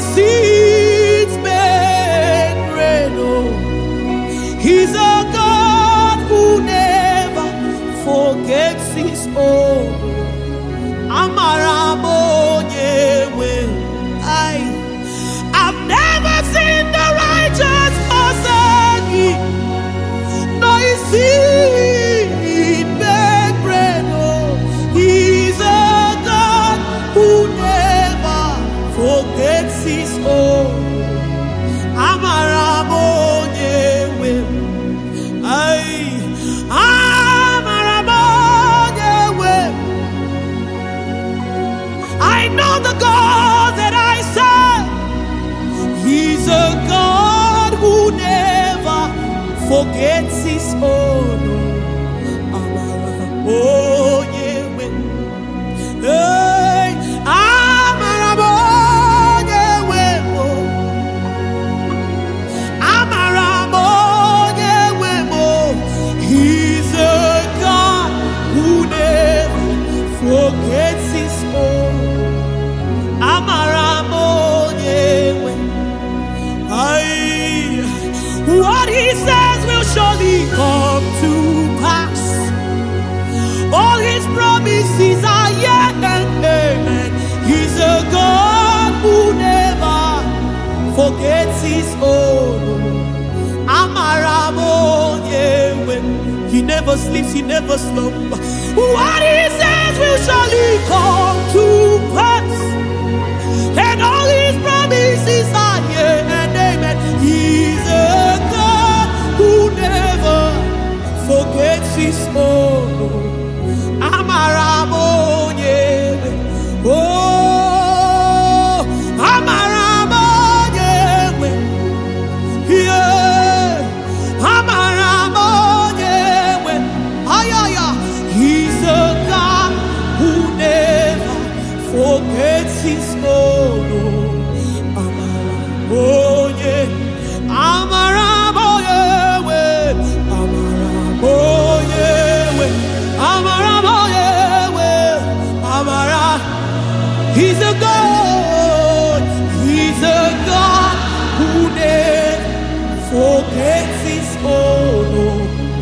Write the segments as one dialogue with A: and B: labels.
A: seeds make rain. Oh, He's a God who never forgets His own. I've never seen the righteous forsaken, nor his seed beg bread. Oh, He's a God who never forgets His own. I know the God that I serve. He's a God who never forgets His own. Oh, yeah. Hey, He's a God who never forgets His own. What He says will surely come to pass. All His promises are yet and amen. He's a God who never forgets His own. He never sleeps, He never slumbers. What He says will surely come to pass. And all His promises are yea and amen. He's a God who never forgets His own. Oh, He's a God who never forgets His own. Oh yeah, He's a God. He's a God who never forgets His own.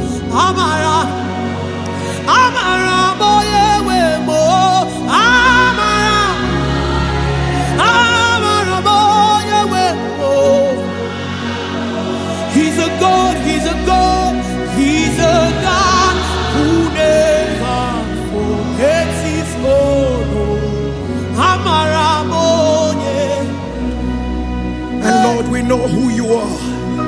A: He's a God, He's a God, He's a God who never forgets His own.
B: And Lord, we know who You are.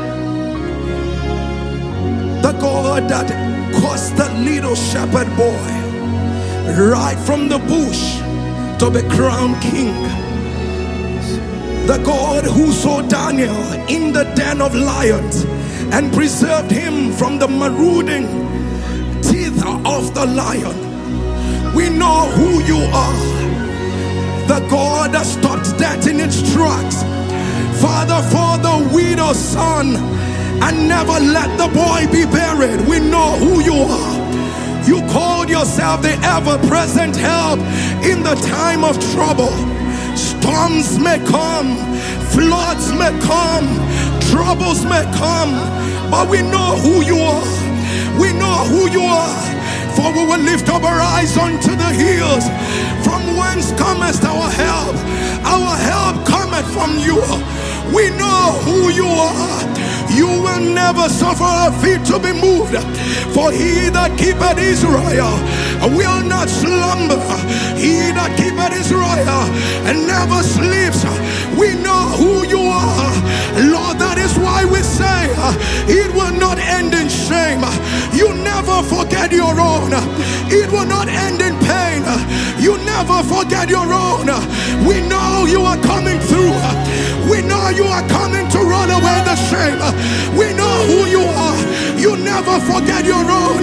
B: The God that caused the little shepherd boy right from the bush to be crowned king. The God who saw Daniel in the den of lions and preserved him from the marauding teeth of the lion. We know who You are. The God that stopped death in its tracks, Father, for the widow's son, and never let the boy be buried. We know who You are. You called Yourself the ever-present help in the time of trouble. Storms may come, floods may come, troubles may come, but we know who You are. We know who You are. For we will lift up our eyes unto the hills, from whence cometh our help. Our help cometh from You. We know who You are. You will never suffer our feet to be moved. For He that keepeth Israel will not slumber. He that keepeth Israel and never sleeps. We know who You are. Lord, that is why we say it will not end in shame. You never forget Your own. It will not end in pain. You never forget Your own. We know You are coming through. We know You are coming to run away the shame. We know who You are. You never forget Your own.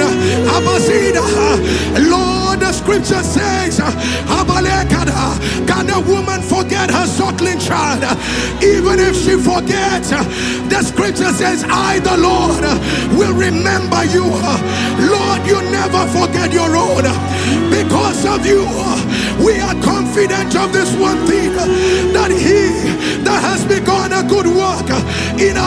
B: Lord, the scripture says, can a woman forget her suckling child? Even if she forgets, the scripture says, I, the Lord, will remember You. Lord, You never forget Your own. Because of You, we are confident of this one thing, that He that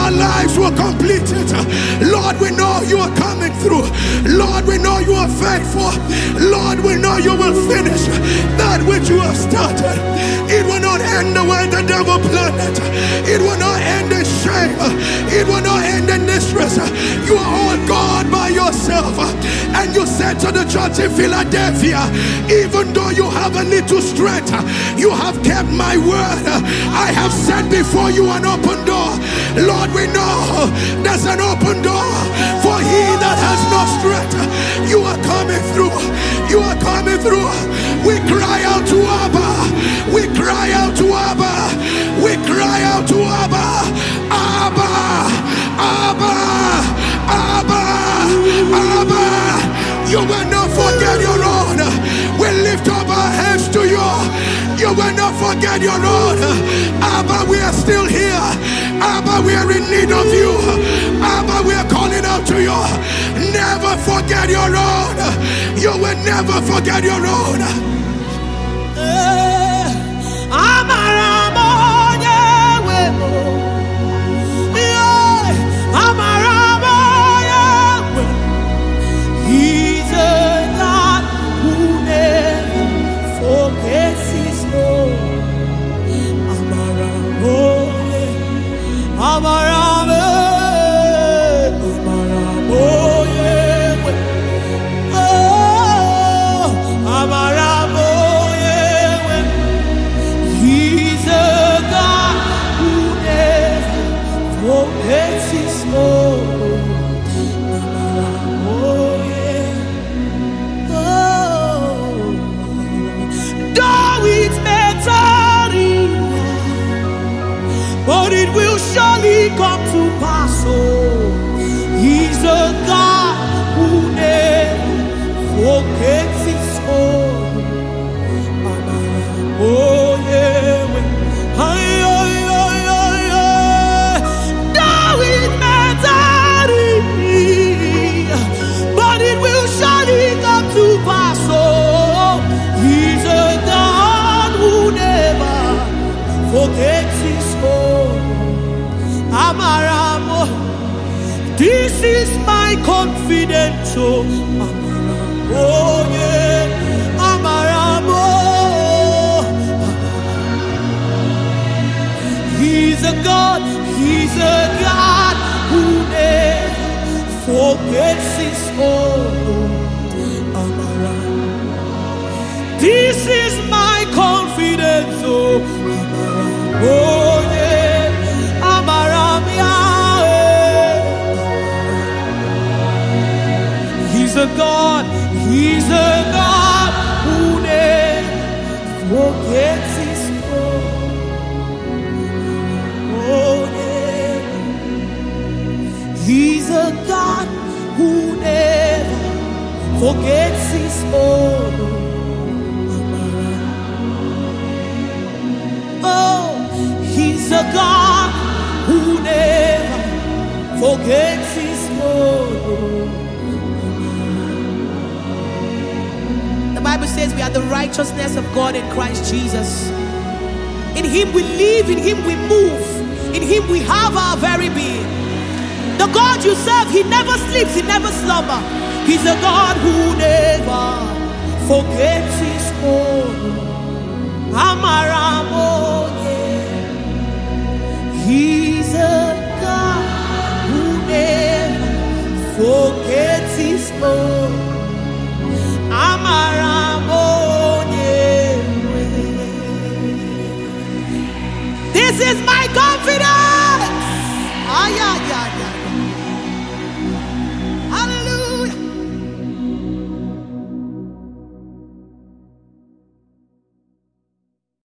B: our lives will complete it. Lord, we know you are coming through. Lord, we know you are faithful. Lord, we know you will finish that which you have started. It will not end the way the devil planned it. It will not end in shame. It will not end in distress. You are all God by yourself. And you said to the church in Philadelphia, even though you have a little strength, you have kept my word. I have set before you an open door. Lord, we know there's an open door for he that has no strength. You are coming through. You are coming through. We cry out to Abba. We cry out to Abba. We cry out to Abba. Abba. Abba. Abba. Abba. You will not forget your own. We lift up our hands to you. You will not forget your own. Abba, we are still here. Abba, we are in need of you. Abba, we are calling out to you. Never forget your own. You will never forget your own.
A: He's a God who never forgets his own. He's a God who never forgets his own. But it will surely come to pass. Oh, he's a God who never forgets his own. Oh, yeah. Though it may tarry, but it will surely come to pass. Oh, he's a God who never forgets his own. Amaramo, this is my confidence. Oh, Amaramo, oh yeah, Amaramo. He's a God who never forgets his own. Amaramo, this is my confidence. Oh, Amaramo, oh yeah. He's a God who never forgets his own. Oh, yeah. He's a God who never forgets his own. Oh, he's a God who never forgets his own. The Bible says we are the righteousness of God in Christ Jesus. In him we live, in him we move, in him we have our very being. The God you serve, he never sleeps, he never slumbers. He's a God who never forgets his own. Amaramo, yeah. He's a God who never forgets his own.